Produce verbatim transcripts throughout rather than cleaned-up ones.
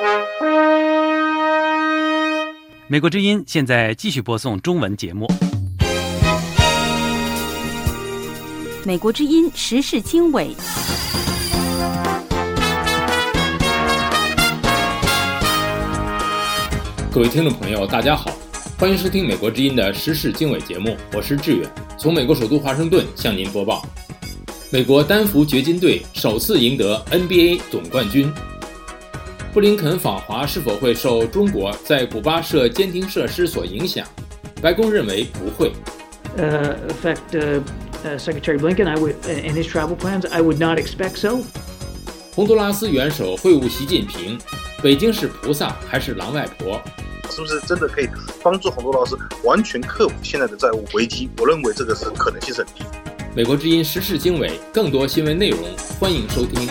美国之音现在继续播送中文节目。 美国之音时事经纬， 各位听众朋友大家好，欢迎收听美国之音的时事经纬节目，我是志远，从美国首都华盛顿向您播报。美国丹佛掘金队首次赢得 N B A 总冠军。布林肯访华是否会受中国在古巴设监听设施所影响？白宫认为不会。 Uh, affect uh, uh, Secretary Blinken I would, uh, in his travel plans, I would not expect so. 洪都拉斯元首会晤习近平，北京是菩萨还是狼外婆？ 是不是真的可以帮助洪都拉斯完全克服现在的债务危机？我认为这个是可能性是很低。 美国之音时事经纬，更多新闻内容，欢迎收听。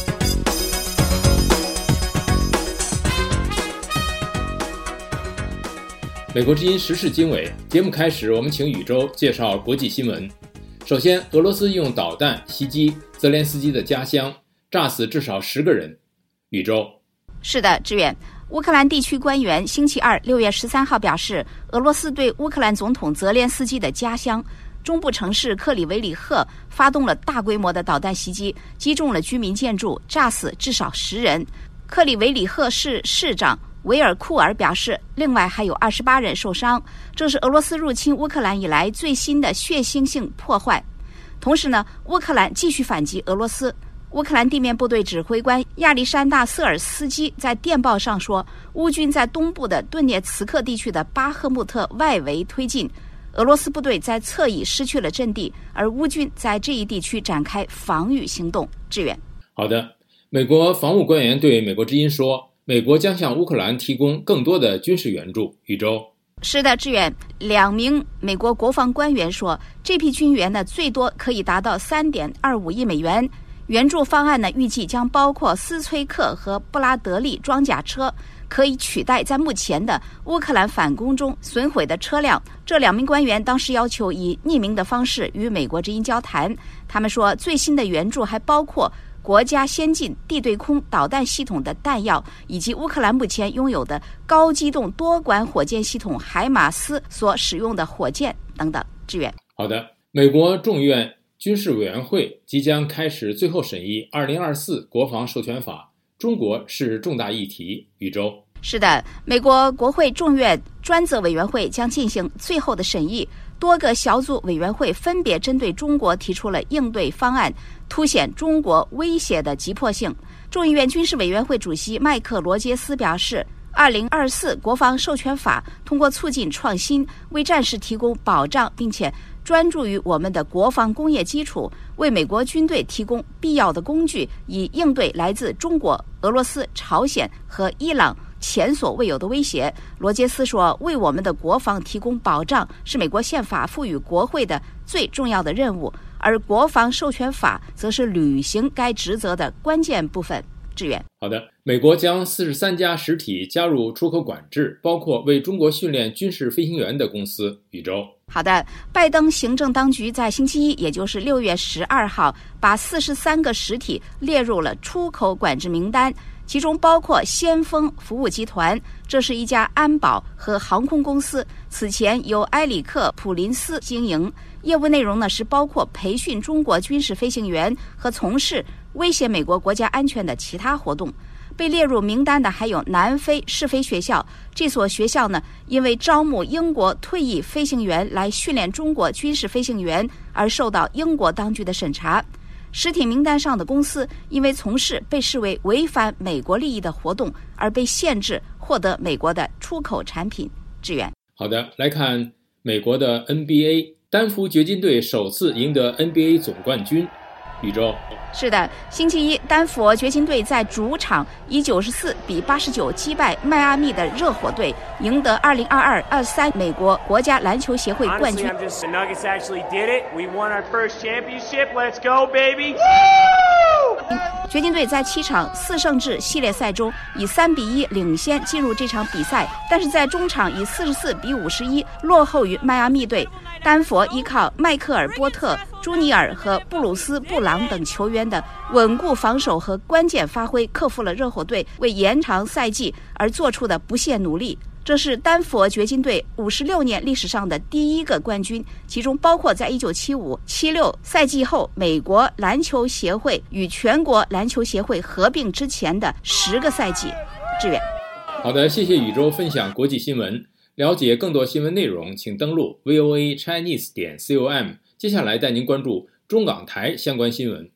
美国之音时事经纬节目开始，我们请宇宙介绍国际新闻。首先，俄罗斯用导弹袭击泽连斯基的家乡，炸死至少十个人。宇宙。 是的，志远。乌克兰地区官员星期二六月十三号表示，俄罗斯对乌克兰总统泽连斯基的家乡中部城市克里维里赫发动了大规模的导弹袭击，击中了居民建筑，炸死至少十人。克里维里赫市市长维尔库尔表示，另外还有二十八人受伤，这是俄罗斯入侵乌克兰以来最新的血腥性破坏。同时呢，乌克兰继续反击俄罗斯。乌克兰地面部队指挥官亚历山大·瑟尔斯基在电报上说，乌军在东部的顿涅茨克地区的巴赫穆特外围推进，俄罗斯部队在侧翼失去了阵地，而乌军在这一地区展开防御行动。志远。 好的，美国防务官员对美国之音说，美国将向乌克兰提供更多的军事援助。宇宙。 是的，志远。两名美国国防官员说，这批军援呢，最多可以达到 三点二五亿美元。援助方案呢，预计将包括斯崔克和布拉德利装甲车，可以取代在目前的乌克兰反攻中损毁的车辆。这两名官员当时要求以匿名的方式与美国之音交谈。他们说，最新的援助还包括国家先进地对空导弹系统的弹药，以及乌克兰目前拥有的高机动多管火箭系统海马斯所使用的火箭等等。志远。 好的，美国众议院军事委员会即将开始最后审议二零二四国防授权法，中国是重大议题。宇宙。 是的，美国国会众院专责委员会将进行最后的审议，多个小组委员会分别针对中国提出了应对方案，凸显中国威胁的急迫性。众议院军事委员会主席麦克罗杰斯表示，二零二四国防授权法通过促进创新，为战士提供保障，并且专注于我们的国防工业基础，为美国军队提供必要的工具，以应对来自中国、俄罗斯、朝鲜和伊朗前所未有的威胁。罗杰斯说，为我们的国防提供保障是美国宪法赋予国会的最重要的任务，而国防授权法则是履行该职责的关键部分。志远。 好的，美国将四十三家实体加入出口管制，包括为中国训练军事飞行员的公司。宇宙。 好的，拜登行政当局在星期一，也就是六月十二号，把四十三个实体列入了出口管制名单，其中包括先锋服务集团，这是一家安保和航空公司，此前由埃里克普林斯经营，业务内容呢是包括培训中国军事飞行员和从事威胁美国国家安全的其他活动。被列入名单的还有南非试飞学校，这所学校呢，因为招募英国退役飞行员来训练中国军事飞行员而受到英国当局的审查。实体名单上的公司因为从事被视为违反美国利益的活动而被限制获得美国的出口产品。志远。 好的，来看美国的 N B A， 丹佛掘金队首次赢得 N B A 总冠军。宇宙。 是的，星期一，丹佛掘金队在主场以九十四比八十九击败迈阿密的热火队，赢得二零二二二三美国国家篮球协会冠军。掘金队在七场四胜制系列赛中以三比一领先进入这场比赛，但是在中场以四十四比五十一落后于迈阿密队。丹佛依靠迈克尔·波特、 朱尼尔和布鲁斯·布朗等球员的稳固防守和关键发挥，克服了热火队为延长赛季而做出的不懈努力。这是丹佛掘金队五十六年历史上的第一个冠军，其中包括在一九七五七六赛季后美国篮球协会与全国篮球协会合并之前的十个赛季。志远， 好的，谢谢宇宙分享国际新闻。了解更多新闻内容，请登录 V O A Chinese 点 com。接下来带您关注中港台相关新闻。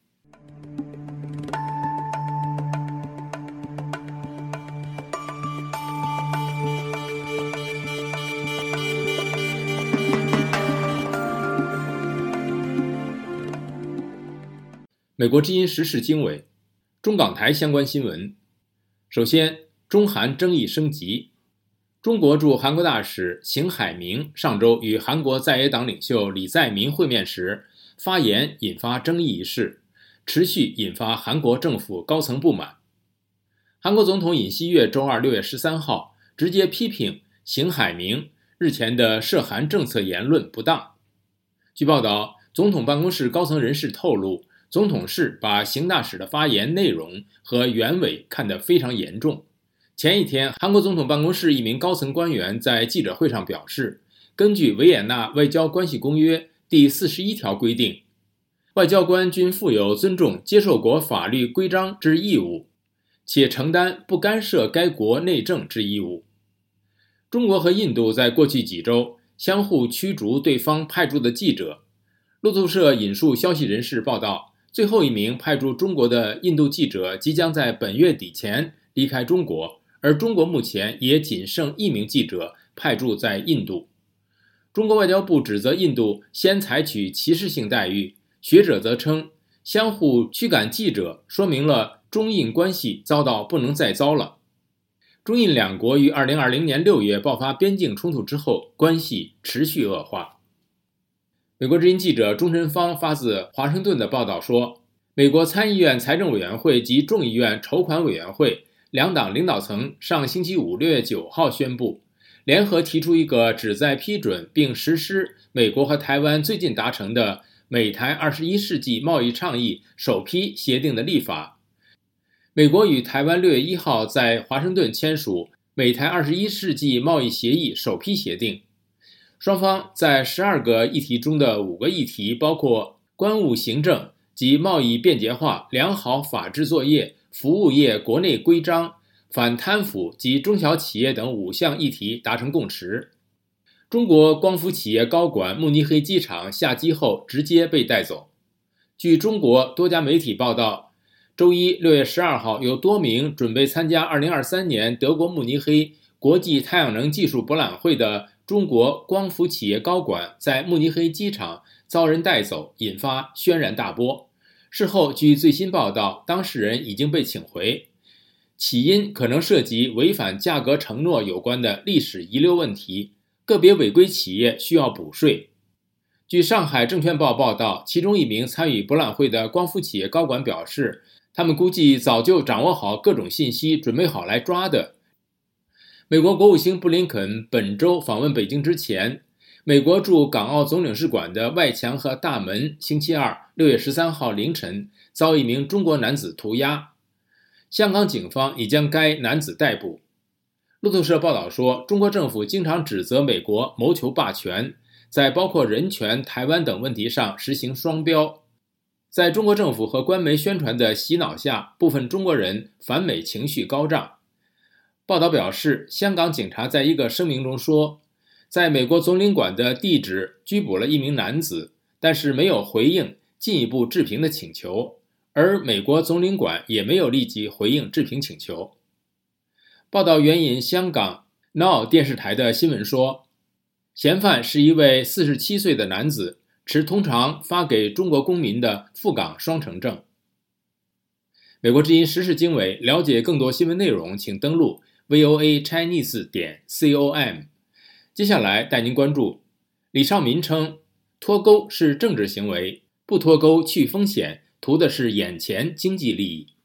美国之音时事经纬，中港台相关新闻。首先，中韩争议升级。中国驻韩国大使邢海明上周与韩国在野党领袖李在民会面时，发言引发争议一事，持续引发韩国政府高层不满。韩国总统尹锡悦周二六月十三号直接批评邢海明日前的涉韩政策言论不当。据报道，总统办公室高层人士透露，总统室把邢大使的发言内容和原委看得非常严重。前一天，韩国总统办公室一名高层官员在记者会上表示，根据维也纳外交关系公约第四十一条规定，外交官均负有尊重接受国法律规章之义务，且承担不干涉该国内政之义务。中国和印度在过去几周相互驱逐对方派驻的记者。路透社引述消息人士报道，最后一名派驻中国的印度记者即将在本月底前离开中国，而中国目前也仅剩一名记者派驻在印度。中国外交部指责印度先采取歧视性待遇，学者则称相互驱赶记者说明了中印关系遭到不能再糟了。中印两国于二零二零年六月爆发边境冲突之后，关系持续恶化。美国之音记者钟晨芳发自华盛顿的报道说，美国参议院财政委员会及众议院筹款委员会两党领导层上星期五六月九号宣布，联合提出一个旨在批准并实施美国和台湾最近达成的美台二十一世纪贸易倡议首批协定的立法。美国与台湾六月一号在华盛顿签署美台二十一世纪贸易协议首批协定，双方在十二个议题中的五个议题，包括关务行政及贸易便捷化、良好法治作业、服务业国内规章、反贪腐及中小企业等五项议题达成共识。中国光伏企业高管慕尼黑机场下机后直接被带走。据中国多家媒体报道，周一六月十二号，有多名准备参加二零二三年德国慕尼黑国际太阳能技术博览会的中国光伏企业高管在慕尼黑机场遭人带走，引发轩然大波。事后，据最新报道，当事人已经被请回，起因可能涉及违反价格承诺有关的历史遗留问题，个别违规企业需要补税。据上海证券报报道，其中一名参与博览会的光伏企业高管表示，他们估计早就掌握好各种信息，准备好来抓的。美国国务卿布林肯本周访问北京之前，美国驻港澳总领事馆的外墙和大门星期二六月十三号凌晨遭一名中国男子涂鸦，香港警方已将该男子逮捕。路透社报道说，中国政府经常指责美国谋求霸权，在包括人权、台湾等问题上实行双标。在中国政府和官媒宣传的洗脑下，部分中国人反美情绪高涨。报道表示，香港警察在一个声明中说，在美国总领馆的地址拘捕了一名男子，但是没有回应进一步置评的请求，而美国总领馆也没有立即回应置评请求。报道援引香港 Now 电视台的新闻说，嫌犯是一位四十七岁的男子，持通常发给中国公民的赴港双程证。美国之音时事经纬，了解更多新闻内容，请登录 V O A Chinese 点 com。 接下来带您关注，李少民称脱钩是政治行为，不脱钩去风险，图的是眼前经济利益。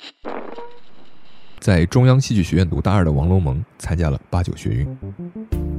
在中央戏剧学院读大二的王龙蒙参加了八九学运。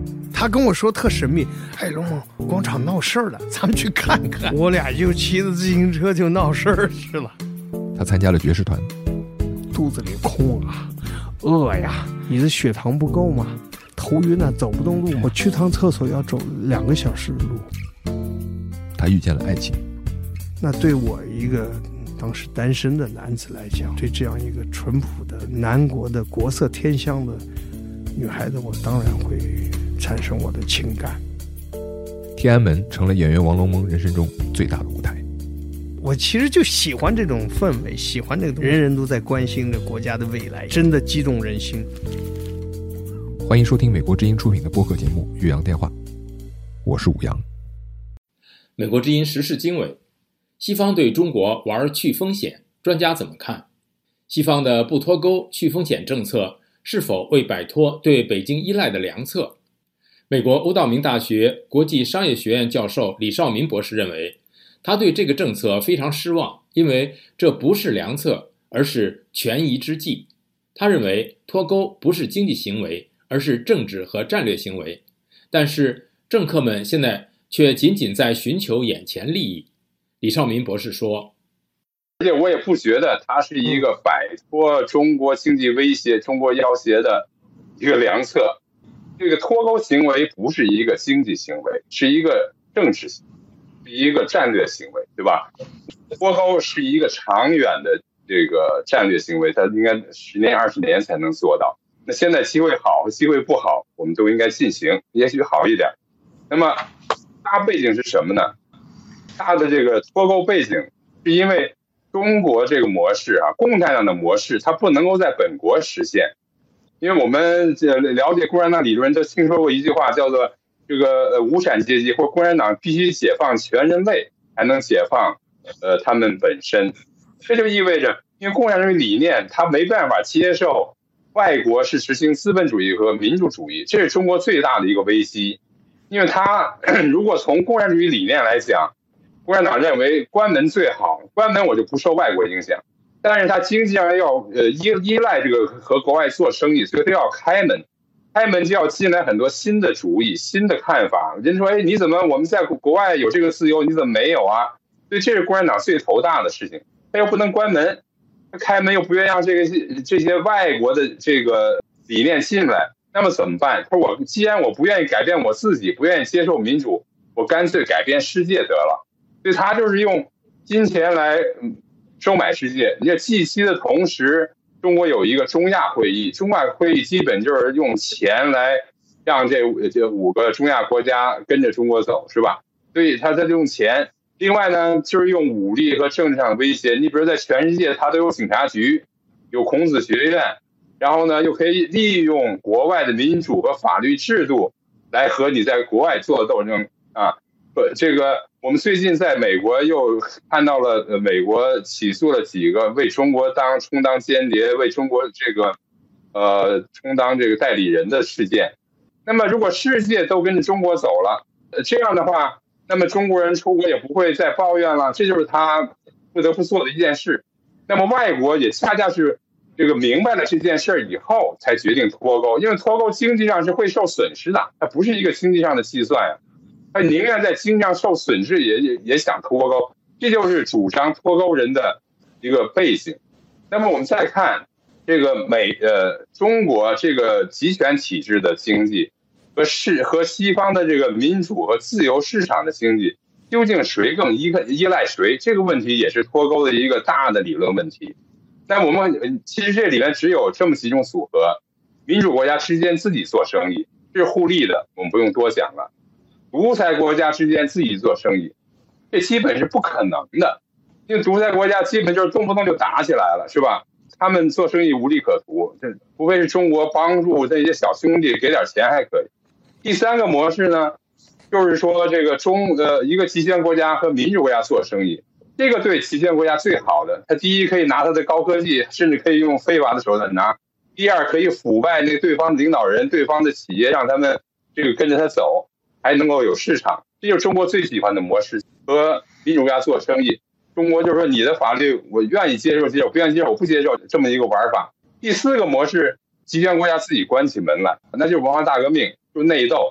他跟我说特神秘，哎，龙猛广场闹事儿了，咱们去看看。我俩就骑着自行车就闹事儿去了。 他参加了爵士团， 肚子里空啊，饿呀，你的血糖不够吗？头晕啊，走不动路，我去趟厕所要走两个小时的路。 他遇见了爱情， 那对我一个当时单身的男子来讲，对这样一个淳朴的南国的国色天香的女孩子，我当然会产生我的情感。 天安门成了演员王龙蒙人生中最大的舞台。 我其实就喜欢这种氛围，喜欢这个人人都在关心着国家的未来，真的激动人心。 欢迎收听美国之音出品的播客节目《岳阳电话》，我是武阳。 美国之音时事经纬，西方对中国玩去风险，专家怎么看？西方的不脱钩去风险政策是否为摆脱对北京依赖的良策？美国欧道明大学国际商业学院教授李绍民博士认为，他对这个政策非常失望，因为这不是良策，而是权宜之计。他认为脱钩不是经济行为，而是政治和战略行为。但是政客们现在却仅仅在寻求眼前利益。李绍民博士说， 而且我也不觉得它是一个摆脱中国经济威胁、中国要挟的一个良策。这个脱钩行为不是一个经济行为，是一个政治行为，是一个战略行为，对吧？脱钩是一个长远的这个战略行为，它应该十年、二十年才能做到。那现在机会好和机会不好，我们都应该进行，也许好一点。那么大背景是什么呢？大的这个脱钩背景是因为中国这个模式啊，共产党的模式，它不能够在本国实现。因为我们了解共产党理论都听说过一句话，叫做这个无产阶级或共产党必须解放全人类才能解放呃他们本身。这就意味着，因为共产主义理念它没办法接受外国是实行资本主义和民主主义，这是中国最大的一个危机。因为他如果从共产主义理念来讲，共产党认为关门最好，关门我就不受外国影响。但是他经济上要呃依依赖这个和国外做生意，所以他要开门，开门就要进来很多新的主意、新的看法。人说，哎，你怎么我们在国外有这个自由，你怎么没有啊？所以这是共产党最头大的事情。他又不能关门，他开门又不愿意让这个这些外国的这个理念进来，那么怎么办？他说我既然我不愿意改变我自己，不愿意接受民主，我干脆改变世界得了。所以他就是用金钱来收买世界。你看 G 七 的同时，中国有一个中亚会议，中亚会议基本就是用钱来让这这五个中亚国家跟着中国走，是吧？所以他在用钱。另外呢，就是用武力和政治上的威胁。你比如在全世界，他都有警察局，有孔子学院，然后呢，又可以利用国外的民主和法律制度来和你在国外做斗争啊。这个我们最近在美国又看到了，呃，美国起诉了几个为中国当充当间谍、为中国这个呃充当这个代理人的事件。那么，如果世界都跟着中国走了，呃，这样的话，那么中国人出国也不会再抱怨了，这就是他不得不做的一件事。那么外国也恰恰是这个明白了这件事以后才决定脱钩，因为脱钩经济上是会受损失的，它不是一个经济上的计算呀。他宁愿在经济上受损失也也也想脱钩，这就是主张脱钩人的一个背景。那么我们再看这个美呃中国这个集权体制的经济和是和西方的这个民主和自由市场的经济，究竟谁更依依赖谁？这个问题也是脱钩的一个大的理论问题。但我们其实这里面只有这么几种组合：民主国家之间自己做生意，这是互利的，我们不用多讲了。独裁国家之间自己做生意，这基本是不可能的，因为独裁国家基本就是动不动就打起来了，是吧？他们做生意无利可图，这除非是中国帮助这些小兄弟给点钱还可以。第三个模式呢，就是说这个中呃一个集权国家和民主国家做生意，这个对集权国家最好的，他第一可以拿他的高科技，甚至可以用非法的手段拿；第二可以腐败那个对方领导人、对方的企业，让他们这个跟着他走。还能够有市场，这就是中国最喜欢的模式。和民主国家做生意，中国就是说你的法律我愿意接受接受，不愿意接受我不接受，这么一个玩法。第四个模式，集权国家自己关起门来，那就是文化大革命，就是内斗。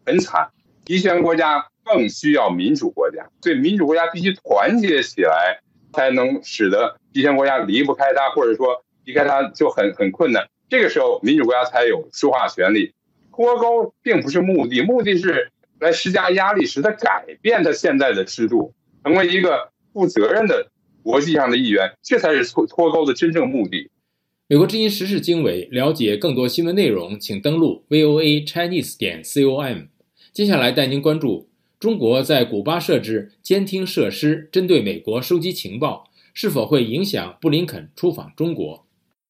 很惨，集权国家更需要民主国家，所以民主国家必须团结起来，才能使得集权国家离不开它，或者说离开它就很很困难。这个时候民主国家才有说话权利。脱钩并不是目的，目的是来施加压力，使它改变它现在的制度，成为一个负责任的国际上的一员，这才是脱脱钩的真正目的。 美国之音时事经纬，了解更多新闻内容，请登录 V O A Chinese 点 com。接下来带您关注中国在古巴设置监听设施，针对美国收集情报，是否会影响布林肯出访中国？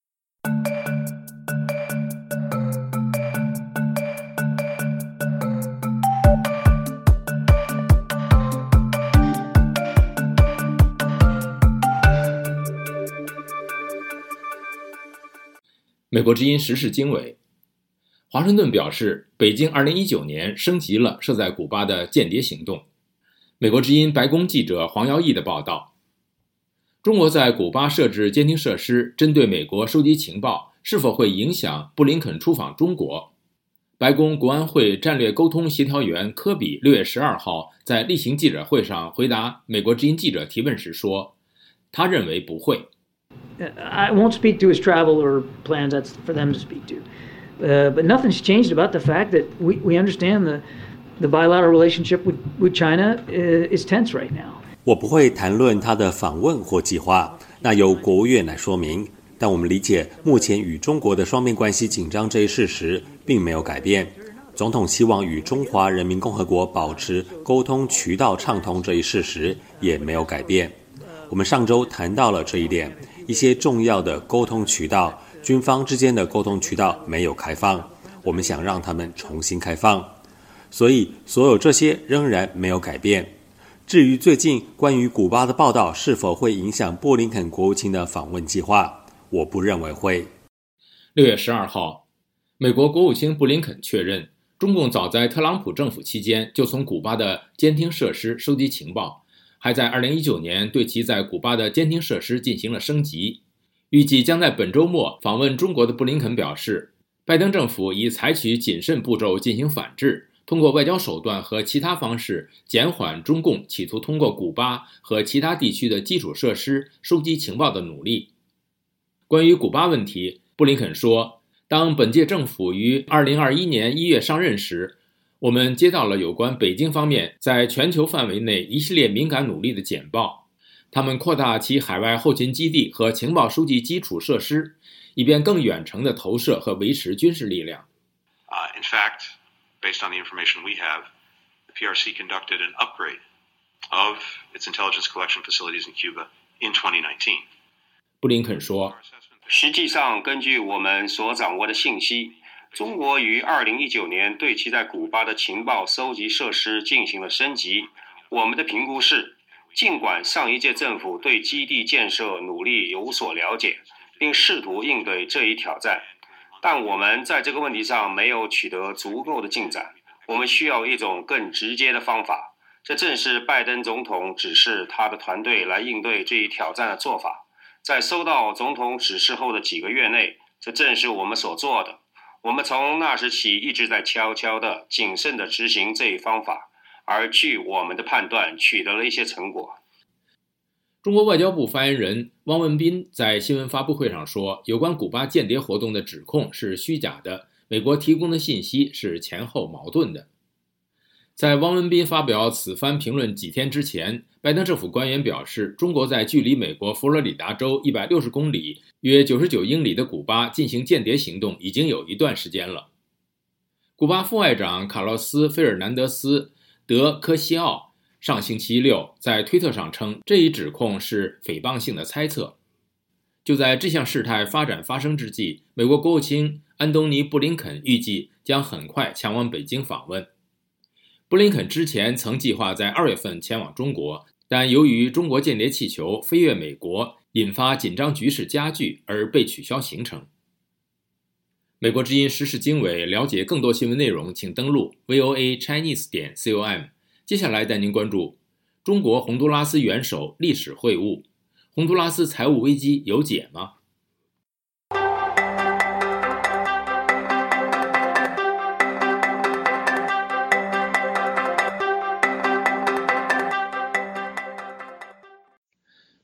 美国之音时事经纬，华盛顿表示，北京二零一九年升级了设在古巴的间谍行动。美国之音白宫记者黄耀义的报道：中国在古巴设置监听设施，针对美国收集情报，是否会影响布林肯出访中国？白宫国安会战略沟通协调员科比六月十二号在例行记者会上回答美国之音记者提问时说，他认为不会。 I won't speak to his travel or plans. That's for them to speak to. Uh, but nothing's changed about the fact that we, we understand the, the bilateral relationship with, with China is tense right now. 我不会谈论他的访问或计划，那由国务院来说明。但我们理解，目前与中国的双边关系紧张这一事实并没有改变。总统希望与中华人民共和国保持沟通渠道畅通这一事实也没有改变。我们上周谈到了这一点。一些重要的沟通渠道，军方之间的沟通渠道没有开放，我们想让他们重新开放，所以所有这些仍然没有改变。至于最近关于古巴的报道是否会影响布林肯国务卿的访问计划，我不认为会。 六月十二号，美国国务卿布林肯确认，中共早在特朗普政府期间就从古巴的监听设施收集情报，还在二零一九年对其在古巴的监听设施进行了升级。预计将在本周末访问中国的布林肯表示，拜登政府已采取谨慎步骤进行反制，通过外交手段和其他方式减缓中共企图通过古巴和其他地区的基础设施收集情报的努力。关于古巴问题，布林肯说，当本届政府于二零二一年一月上任时，我们接到了有关北京方面在全球范围内一系列敏感努力的简报，他们扩大其海外后勤基地和情报收集基础设施，以便更远程地投射和维持军事力量。 Uh, in fact, based on the information we have, the P R C conducted an upgrade of its intelligence collection facilities in Cuba in twenty nineteen. 布林肯说， 实际上根据我们所掌握的信息，中国于二零一九年对其在古巴的情报收集设施进行了升级。我们的评估是，尽管上一届政府对基地建设努力有所了解，并试图应对这一挑战，但我们在这个问题上没有取得足够的进展。我们需要一种更直接的方法，这正是拜登总统指示他的团队来应对这一挑战的做法。在收到总统指示后的几个月内，这正是我们所做的。我们从那时起一直在悄悄地、谨慎地执行这一方法，而据我们的判断，取得了一些成果。 中国外交部发言人汪文斌在新闻发布会上说，有关古巴间谍活动的指控是虚假的，美国提供的信息是前后矛盾的。在汪文斌发表此番评论几天之前，拜登政府官员表示，中国在距离美国佛罗里达州一百六十公里约九十九英里的古巴进行间谍行动已经有一段时间了。古巴副外长卡洛斯·费尔南德斯·德科西奥上星期六在推特上称，这一指控是诽谤性的猜测。就在这项事态发展发生之际，美国国务卿安东尼·布林肯预计将很快前往北京访问。布林肯之前曾计划在二月份前往中国，但由于中国间谍气球飞越美国，引发紧张局势加剧而被取消行程。美国之音时事经纬，了解更多新闻内容，请登录 V O A Chinese 点 com。接下来带您关注中国洪都拉斯元首历史会晤，洪都拉斯财务危机有解吗？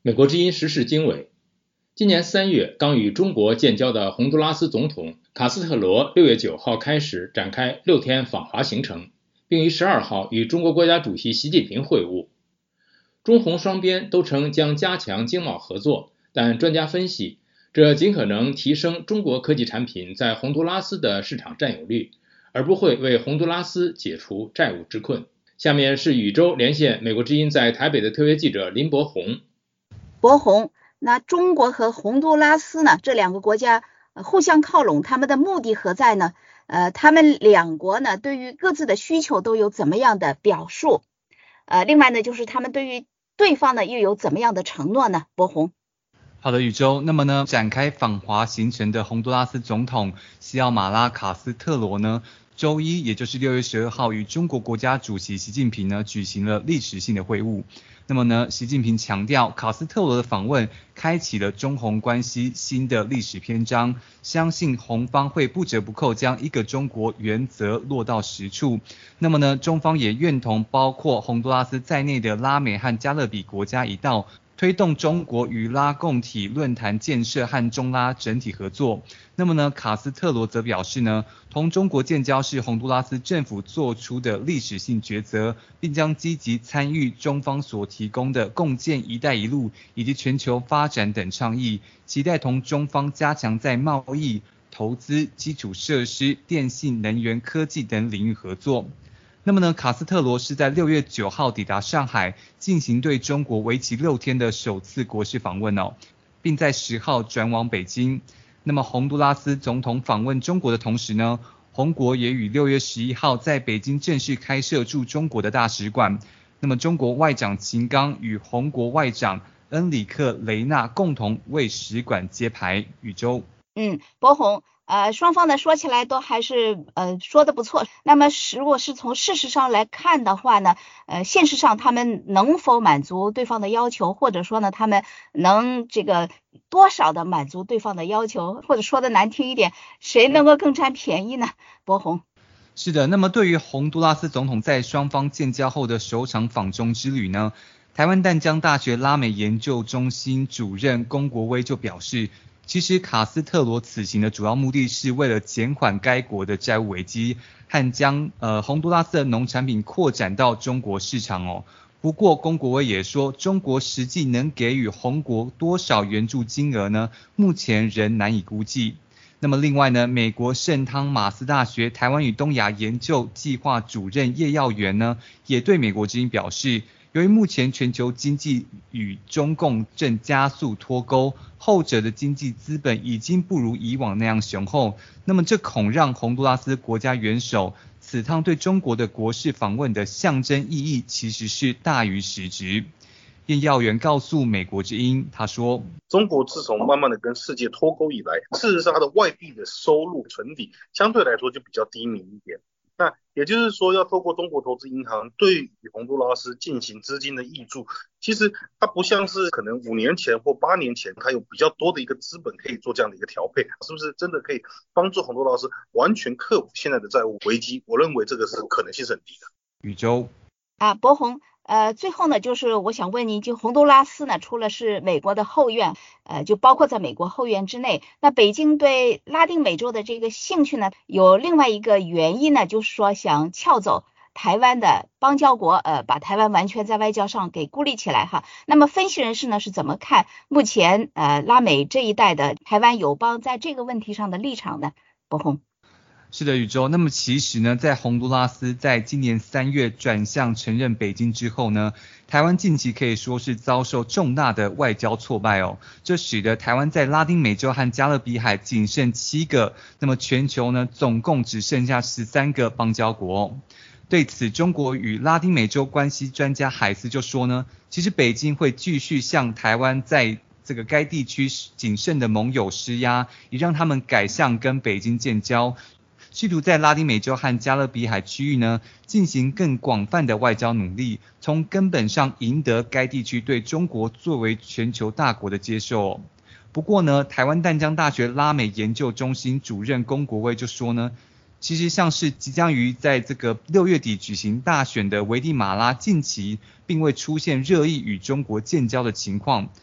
美国之音时事经纬，今年三月刚与中国建交的洪都拉斯总统卡斯特罗六月九号开始展开六天访华行程，并于十二号与中国国家主席习近平会晤。中洪双边都称将加强经贸合作，但专家分析，这尽可能提升中国科技产品在洪都拉斯的市场占有率，而不会为洪都拉斯解除债务之困。下面是宇宙连线美国之音在台北的特约记者林伯宏。 伯宏，那中国和洪都拉斯呢，这两个国家、呃、互相靠拢，他们的目的何在呢？呃，他们两国呢，对于各自的需求都有怎么样的表述？呃，另外呢，就是他们对于对方呢又有怎么样的承诺呢？伯宏。 好的，宇宙。那么呢，展开访华行程的洪都拉斯总统西奥马拉卡斯特罗呢，周一也就是六月十二号与中国国家主席习近平呢举行了历史性的会晤。那么呢，习近平强调，卡斯特罗的访问开启了中洪关系新的历史篇章，相信洪方会不折不扣将一个中国原则落到实处。那么呢，中方也愿同包括洪都拉斯在内的拉美和加勒比国家一道，推动中国与拉共体论坛建设和中拉整体合作。那么呢，卡斯特罗则表示呢，同中国建交是洪都拉斯政府做出的历史性抉择，并将积极参与中方所提供的共建“一带一路”以及全球发展等倡议，期待同中方加强在贸易、投资、基础设施、电信、能源、科技等领域合作。那么呢，卡斯特罗是在六月九号抵达上海，进行对中国为期六天的首次国事访问哦，并在十号转往北京。那么洪都拉斯总统访问中国的同时呢，洪国也于六月十一号在北京正式开设驻中国的大使馆。那么中国外长秦刚与洪国外长恩里克雷纳共同为使馆揭牌。宇宙。 嗯，伯宏。呃，双方呢说起来都还是呃说的不错。那么如果是从事实上来看的话呢，呃，现实上他们能否满足对方的要求，或者说呢，他们能这个多少的满足对方的要求，或者说的难听一点，谁能够更占便宜呢？伯宏。 是的，那么对于洪都拉斯总统在双方建交后的首场访中之旅呢，台湾淡江大学拉美研究中心主任龚国威就表示，其实卡斯特罗此行的主要目的是为了减缓该国的债务危机和将呃洪都拉斯的农产品扩展到中国市场哦。不过龚国威也说，中国实际能给予洪国多少援助金额呢？目前仍难以估计。那么另外呢，美国圣汤马斯大学台湾与东亚研究计划主任叶耀元呢，也对美国之音表示，由于目前全球经济与中共正加速脱钩，后者的经济资本已经不如以往那样雄厚，那么这恐让洪都拉斯国家元首此趟对中国的国事访问的象征意义其实是大于实质。叶耀元告诉美国之音，他说， 中国自从慢慢的跟世界脱钩以来，事实上它的外币的收入存底相对来说就比较低迷一点。那也就是说，要透过中国投资银行对于洪都拉斯进行资金的挹注，其实它不像是可能五年前或八年前，它有比较多的一个资本可以做这样的一个调配，是不是真的可以帮助洪都拉斯完全克服现在的债务危机？我认为这个是可能性是很低的。 宇宙啊，伯宏。呃，最后呢，就是我想问您，就洪都拉斯呢，除了是美国的后院，呃，就包括在美国后院之内，那北京对拉丁美洲的这个兴趣呢，有另外一个原因呢，就是说想撬走台湾的邦交国，呃，把台湾完全在外交上给孤立起来哈。那么分析人士呢是怎么看目前呃拉美这一带的台湾友邦在这个问题上的立场呢？伯宏。 是的，宇宙。那么其实呢，在洪都拉斯在今年三月转向承认北京之后呢，台湾近期可以说是遭受重大的外交挫败哦，这使得台湾在拉丁美洲和加勒比海仅剩七个，那么全球呢总共只剩下十三个邦交国哦。对此，中国与拉丁美洲关系专家海斯就说呢，其实北京会继续向台湾在这个该地区仅剩的盟友施压，以让他们改向跟北京建交，试图在拉丁美洲和加勒比海区域呢进行更广泛的外交努力，从根本上赢得该地区对中国作为全球大国的接受哦。不过呢，台湾淡江大学拉美研究中心主任龚国威就说呢，其实像是即将于在这个六月底举行大选的危地马拉，近期并未出现热议与中国建交的情况。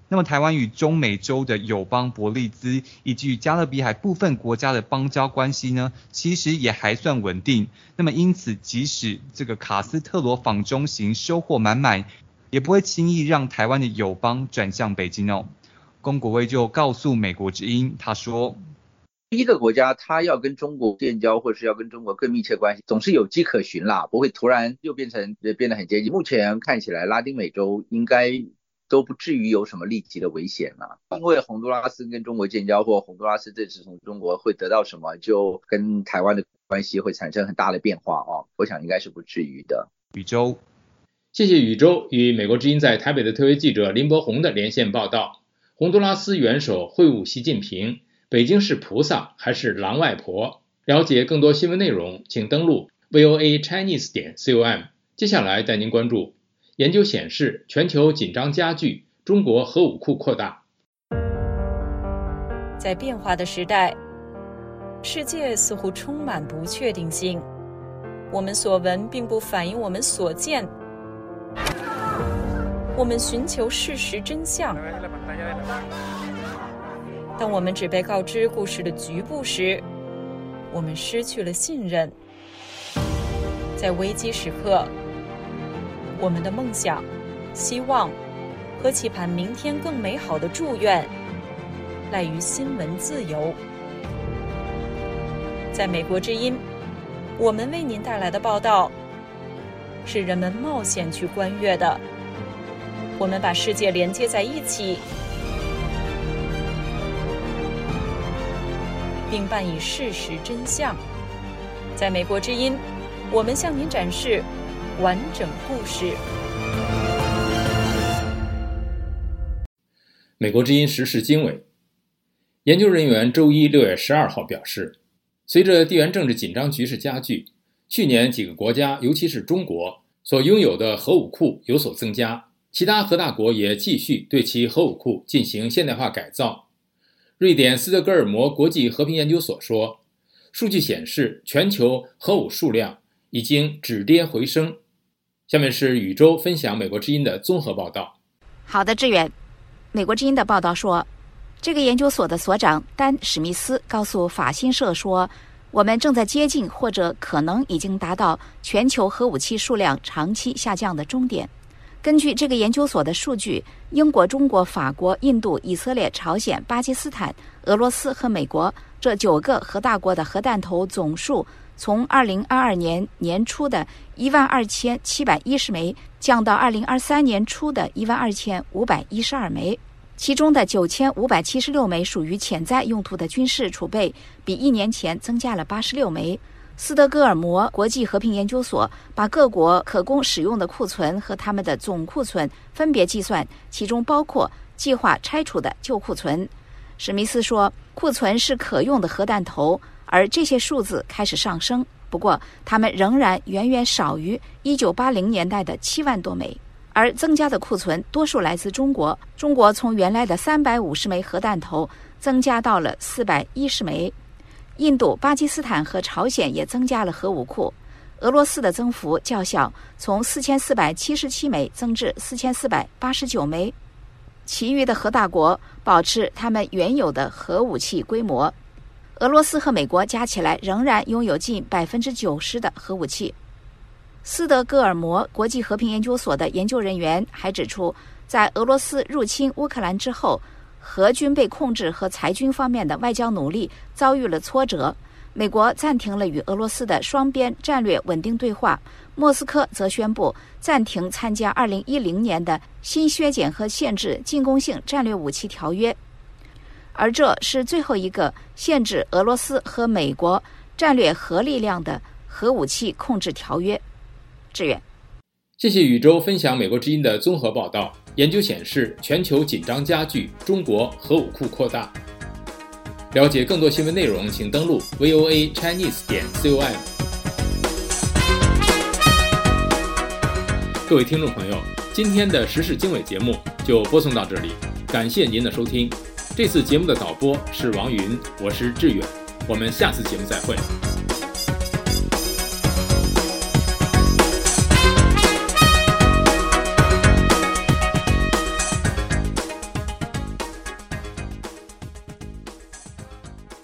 那么台湾与中美洲的友邦伯利兹以及与加勒比海部分国家的邦交关系呢，其实也还算稳定。那么因此，即使这个卡斯特罗访中行收获满满，也不会轻易让台湾的友邦转向北京哦。龚国卫就告诉美国之音，他说， 一个国家它要跟中国建交，或是要跟中国更密切关系，总是有迹可循啦，不会突然就变成变得很接近。目前看起来拉丁美洲应该都不至于有什么立即的危险啦，因为洪都拉斯跟中国建交，或洪都拉斯这次从中国会得到什么，就跟台湾的关系会产生很大的变化哦，我想应该是不至于的。 宇宙， 谢谢宇宙与美国之音在台北的特约记者林伯宏的连线报道。洪都拉斯元首会晤习近平，北京是菩萨还是狼外婆？了解更多新闻内容，请登录 V O A Chinese 点 com。接下来带您关注，研究显示全球紧张加剧，中国核武库扩大。 在变化的时代，世界似乎充满不确定性。我们所闻并不反映我们所见。我们寻求事实真相。当我们只被告知故事的局部时，我们失去了信任。在危机时刻，我们的梦想、希望和期盼明天更美好的祝愿，赖于新闻自由。在美国之音，我们为您带来的报道是人们冒险去观阅的。我们把世界连接在一起，并伴以事实真相。在美国之音，我们向您展示完整故事。 美国之音时事经纬研究人员周一六月十二号表示，随着地缘政治紧张局势加剧，去年几个国家，尤其是中国所拥有的核武库有所增加，其他核大国也继续对其核武库进行现代化改造。瑞典斯德哥尔摩国际和平研究所说，数据显示全球核武数量已经止跌回升。下面是宇宙分享美国之音的综合报道。 好的，志远。美国之音的报道说，这个研究所的所长丹·史密斯告诉法新社说，我们正在接近或者可能已经达到全球核武器数量长期下降的终点。根据这个研究所的数据，英国、中国、法国、印度、以色列、朝鲜、巴基斯坦、俄罗斯和美国这九个核大国的核弹头总数从二零二二年年初的一万二千七百一十枚降到二零二三年初的一万二千五百一十二枚，其中的九千五百七十六枚属于潜在用途的军事储备，比一年前增加了八十六枚。斯德哥尔摩国际和平研究所把各国可供使用的库存和他们的总库存分别计算，其中包括计划拆除的旧库存。史密斯说，库存是可用的核弹头，而这些数字开始上升，不过它们仍然远远少于一九八零年代的七万多枚。而增加的库存多数来自中国，中国从原来的三百五十枚核弹头增加到了四百一十枚。印度、巴基斯坦和朝鲜也增加了核武库，俄罗斯的增幅较小，从四千四百七十七枚增至四千四百八十九枚。其余的核大国保持他们原有的核武器规模，俄罗斯和美国加起来仍然拥有近百分之九十的核武器。斯德哥尔摩国际和平研究所的研究人员还指出，在俄罗斯入侵乌克兰之后，核军备控制和裁军方面的外交努力遭遇了挫折。美国暂停了与俄罗斯的双边战略稳定对话，莫斯科则宣布暂停参加二零一零年的新削减和限制进攻性战略武器条约，而这是最后一个限制俄罗斯和美国战略核力量的核武器控制条约。志远， 谢谢宇宙分享美国之音的综合报道。研究显示，全球紧张加剧，中国核武库扩大。了解更多新闻内容，请登录 V O A Chinese 点 com。各位听众朋友，今天的时事经纬节目就播送到这里，感谢您的收听。这次节目的导播是王云，我是志远，我们下次节目再会。